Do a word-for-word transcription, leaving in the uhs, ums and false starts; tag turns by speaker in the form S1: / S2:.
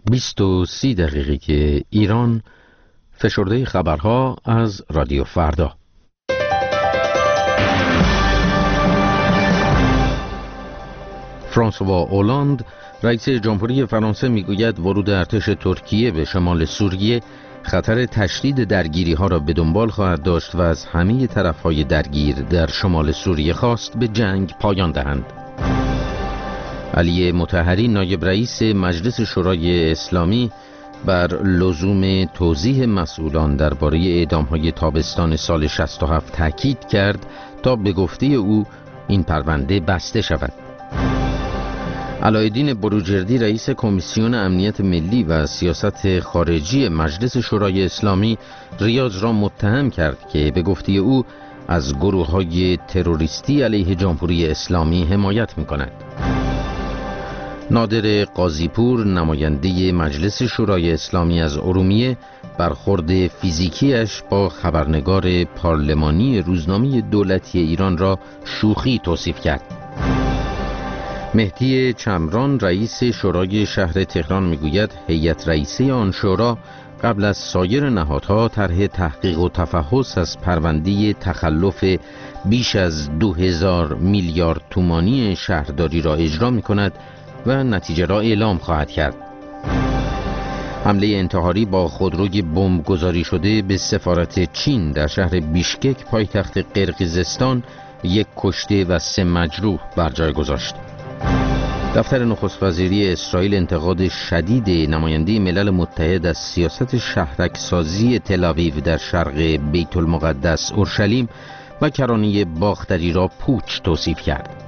S1: بیست و سی دقیقه که ایران، فشرده خبرها از رادیو فردا. فرانسوا اولاند رئیس جمهوری فرانسه میگوید ورود ارتش ترکیه به شمال سوریه خطر تشدید درگیری ها را به دنبال خواهد داشت و از همه طرف های درگیر در شمال سوریه خواست به جنگ پایان دهند. علی مطهری نایب رئیس مجلس شورای اسلامی بر لزوم توضیح مسئولان درباره اعدام‌های تابستان سال شصت و هفت تاکید کرد تا به گفته او این پرونده بسته شود. علایالدین بروجردی رئیس کمیسیون امنیت ملی و سیاست خارجی مجلس شورای اسلامی ریاض را متهم کرد که به گفته او از گروه‌های تروریستی علیه جمهوری اسلامی حمایت می‌کند. نادر قاضیپور نماینده مجلس شورای اسلامی از ارومیه برخورد فیزیکیش با خبرنگار پارلمانی روزنامه دولتی ایران را شوخی توصیف کرد. مهدی چمران رئیس شورای شهر تهران میگوید هیئت رئیسه آن شورا قبل از سایر نهادها طرح تحقیق و تفحص از پرونده تخلف بیش از دو هزار میلیارد تومانی شهرداری را اجرا می‌کند و نتیجه را اعلام خواهد کرد. حمله انتحاری با خودروی بمب گذاری شده به سفارت چین در شهر بیشکک پایتخت قرقیزستان یک کشته و سه مجروح بر جای گذاشت. دفتر نخست وزیری اسرائیل انتقاد شدید نماینده ملل متحد از سیاست شهرک‌سازی تل‌آویو در شرق بیت المقدس اورشلیم و کرانه باختری را پوچ توصیف کرد.